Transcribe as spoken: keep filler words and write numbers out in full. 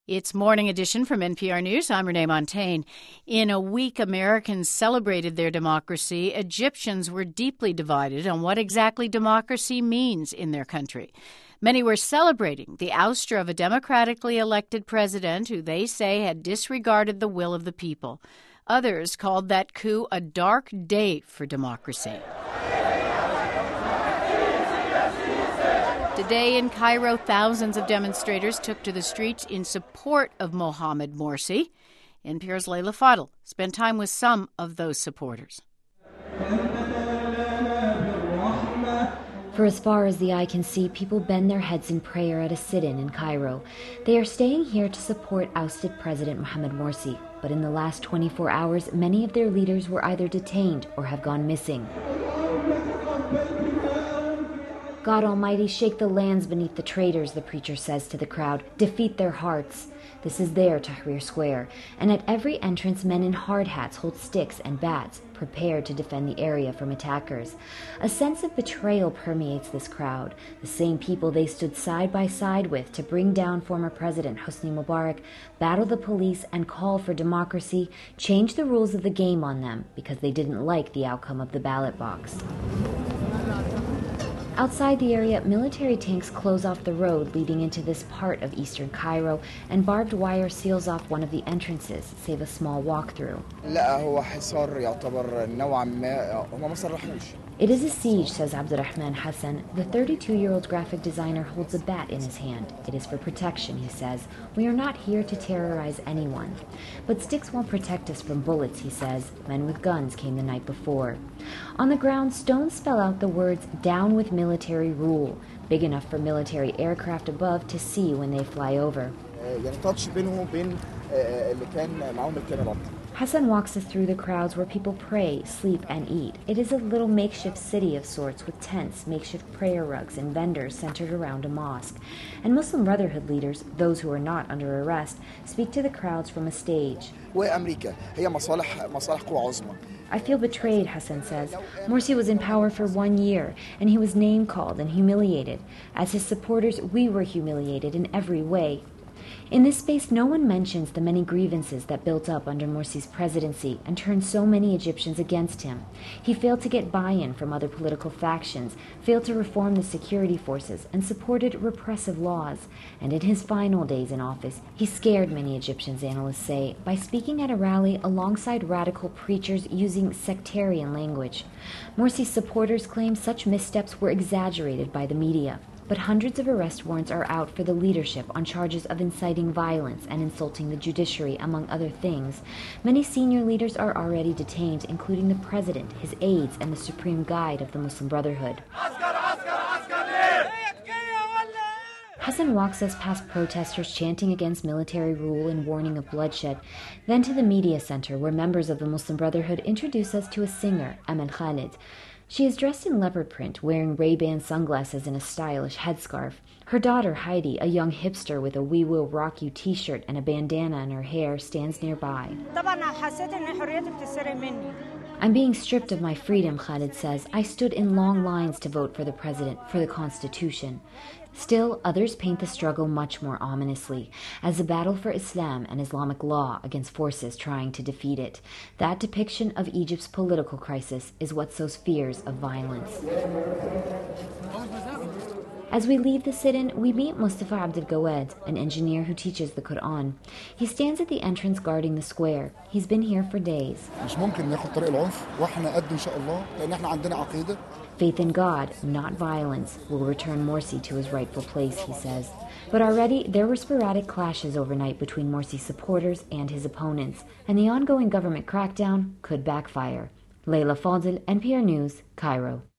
It's Morning Edition from N P R News. I'm Renee Montaigne. In a week Americans celebrated their democracy, Egyptians were deeply divided on what exactly democracy means in their country. Many were celebrating the ouster of a democratically elected president who they say had disregarded the will of the people. Others called that coup a dark day for democracy. Today in Cairo, thousands of demonstrators took to the streets in support of Mohamed Morsi. N P R's Leila Fadel spent time with some of those supporters. For as far as the eye can see, people bend their heads in prayer at a sit-in in Cairo. They are staying here to support ousted President Mohamed Morsi. But in the last twenty-four hours, many of their leaders were either detained or have gone missing. God Almighty, shake the lands beneath the traitors, the preacher says to the crowd. Defeat their hearts. This is their Tahrir Square, and at every entrance men in hard hats hold sticks and bats, prepared to defend the area from attackers. A sense of betrayal permeates this crowd. The same people they stood side by side with to bring down former President Hosni Mubarak, battle the police, and call for democracy, change the rules of the game on them because they didn't like the outcome of the ballot box. Outside the area, military tanks close off the road leading into this part of eastern Cairo, and barbed wire seals off one of the entrances, save a small walk-through. It is a siege, says Abdurrahman Hassan. The thirty-two-year-old graphic designer holds a bat in his hand. It is for protection, he says. We are not here to terrorize anyone. But sticks won't protect us from bullets, he says. Men with guns came the night before. On the ground, stones spell out the words, "Down with military rule," big enough for military aircraft above to see when they fly over. Hassan walks us through the crowds where people pray, sleep, and eat. It is a little makeshift city of sorts with tents, makeshift prayer rugs, and vendors centered around a mosque. And Muslim Brotherhood leaders, those who are not under arrest, speak to the crowds from a stage. I feel betrayed, Hassan says. Morsi was in power for one year, and he was name-called and humiliated. As his supporters, we were humiliated in every way. In this space, no one mentions the many grievances that built up under Morsi's presidency and turned so many Egyptians against him. He failed to get buy-in from other political factions, failed to reform the security forces, and supported repressive laws. And in his final days in office, he scared many Egyptians, analysts say, by speaking at a rally alongside radical preachers using sectarian language. Morsi's supporters claim such missteps were exaggerated by the media. But hundreds of arrest warrants are out for the leadership on charges of inciting violence and insulting the judiciary, among other things. Many senior leaders are already detained, including the president, his aides, and the supreme guide of the Muslim Brotherhood. Hassan walks us past protesters chanting against military rule and warning of bloodshed, then to the media center where members of the Muslim Brotherhood introduce us to a singer, Amal Khalid. She is dressed in leopard print, wearing Ray-Ban sunglasses and a stylish headscarf. Her daughter, Heidi, a young hipster with a We Will Rock You t-shirt and a bandana in her hair, stands nearby. I'm being stripped of my freedom, Khalid says. I stood in long lines to vote for the president, for the Constitution. Still, others paint the struggle much more ominously, as a battle for Islam and Islamic law against forces trying to defeat it. That depiction of Egypt's political crisis is what sows fears of violence. As we leave the sit-in, we meet Mustafa Abdel Gawad, an engineer who teaches the Quran. He stands at the entrance guarding the square. He's been here for days. Faith in God, not violence, will return Morsi to his rightful place, he says. But already there were sporadic clashes overnight between Morsi's supporters and his opponents, and the ongoing government crackdown could backfire. Leila Fadel, N P R News, Cairo.